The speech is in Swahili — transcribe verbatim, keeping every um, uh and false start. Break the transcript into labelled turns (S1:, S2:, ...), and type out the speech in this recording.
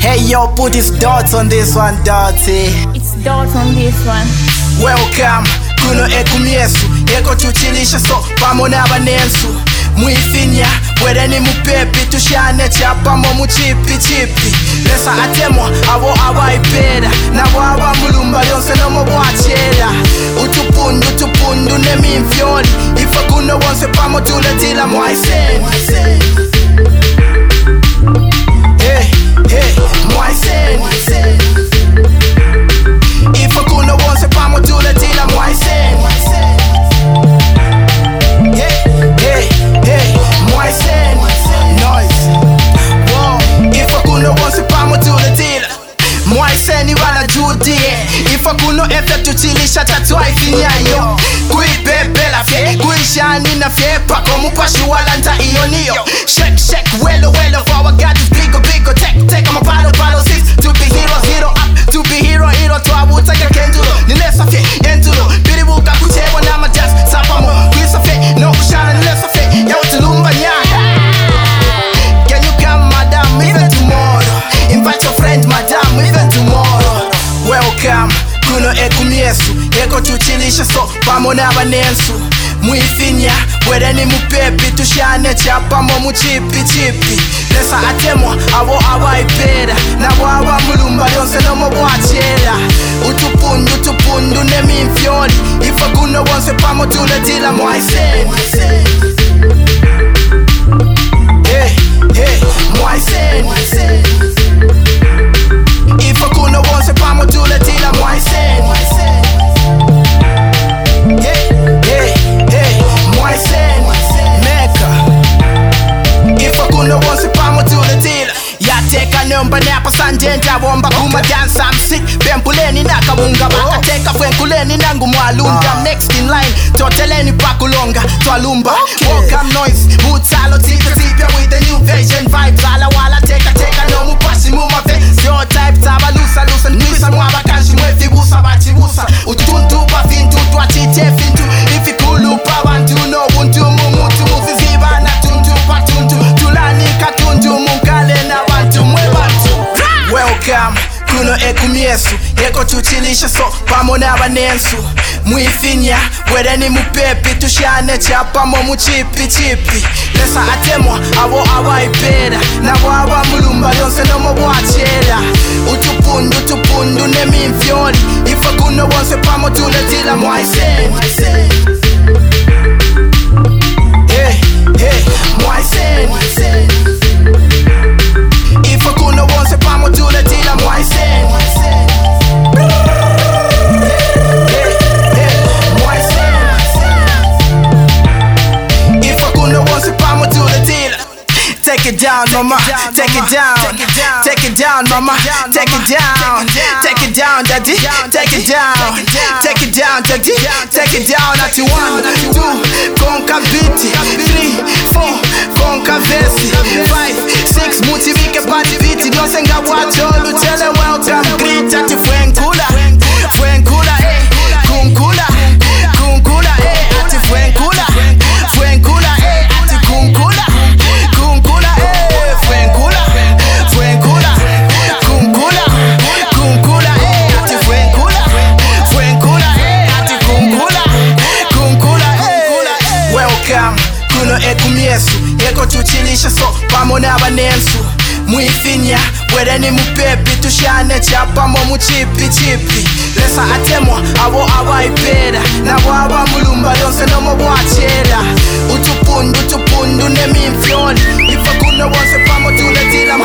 S1: Hey yo, put his dots on this one, Dirty.
S2: It's dots on this one.
S1: Welcome, kuno ekumyesu eko tuchilisha so pamona abanensu muifinya were ni mupepi tushane chapamo muchipi chipi lesa atemwa abo abaipera nabo abamulumba lyonse nomo bwachera utupundu utupundu nemimfyoli ifa kuno wonse pamo tuletila mwaise hey hey mwaise ifa kuno wonse pamo tuletila mwaise hey hey hey mwaise noise wow ifa kuno wonse pamo tuletila mwaise ni wala judie ifa kuno efya tuchilisha tatwa ifinyayo kuibebela fye kuishani na fye pako mupashi wala nta iyo niyo shake shake welo welo for our God is bigo bigo take take I'm a battle battle six to be hero hero up to be hero hero to abuta ya kendulo nilesa fye endulo biribuka kuchebwa na majas sapamo kwisa fye no kushana nilesa fye ya utulumba nyaya. Can you come madam even tomorrow invite your friend madam even tomorrow welcome kuno ekumyesu eko tuchilisha so pamona abanensu muifinya were ni mupepi tushane chapamo muchipi chipi lesa atemwa abo abaipera nabo abamulumba lyonse nomo bwachera utupundu utupundu nemimfyoli ifa kuno wonse pamo tuletila mwaise hey hey mwaise ifa kuno wonse pamo tuletila mwaise hey hey hey mwaise meka ifa kuno wonse pamo tuletila yateka nomba napa sanjenta bomba kuma dance I'm sick bempuleni nakabunga bakateka fwenkuleni nangu mwalunga next in line toteleni pakulonga twalumba welcome noise mutalo tipa tipa with the new version vibes ala wala teka teka no mupashi mumave your type taba lusa lusa nisa mwaba kanshi mwefi busa bachi busa utuntu bafintu twachite fintu ifikulu pa bantu no untu mumutu mufiziba na tuntu patuntu tulani katuntu munkale na bantu mwe bantu welcome kuno ekumyesu eko tuchilisha so pamona abanensu muifinya were ni mupepi tushane chapamo muchipi chipi lesa atemwa abo abaipera nabo abamulumba lyonse nomo bwachera utupundu utupundu nemimfyoli ifa kuno wonse pamo tuletila mwaise hey hey mwaise ifa kuno wonse pamo tuletila mwaise Take it down, mama. Take it down. Take it down, mama. Take it down. Take it down, daddy. Take it down. Take it down, daddy. Take it down. At one, two, conca biti. Three, four, conca versi. Five, six, multiplicate party biti. No senga wacho, lutele welcome. Greet at the Fuencula. Fuencula, eh. Kunkula. Kunkula, eh. At the Fuencula. Fuencula, eh. At the Kunkula. Kunkula, eh, Fuencula, Fuencula, Kunkula, Kunkula, eh, ati Fuencula, Fuencula, eh, ati Kunkula, Kunkula, eh. Welcome, kuno ekumyesu, eko tuchilisha so pamona abanensu muifinya were ni mupepi tushane chapamo muchipi chipi lesa atemwa abo abaipera nabo abamulumba lyonse nomo bwachera utupundu utupundu nemimfyoli ifa kuno wonse pamo tuletila